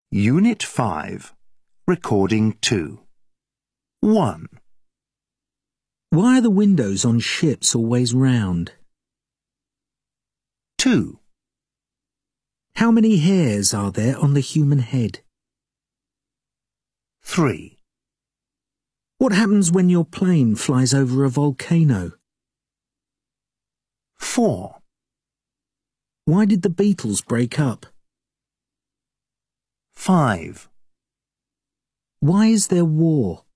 Unit 5, Recording 2. 1. Why are the windows on ships always round? 2. How many hairs are there on the human head? 3. What happens when your plane flies over a volcano? 4. Why did the Beatles break up? 5. Why is there war?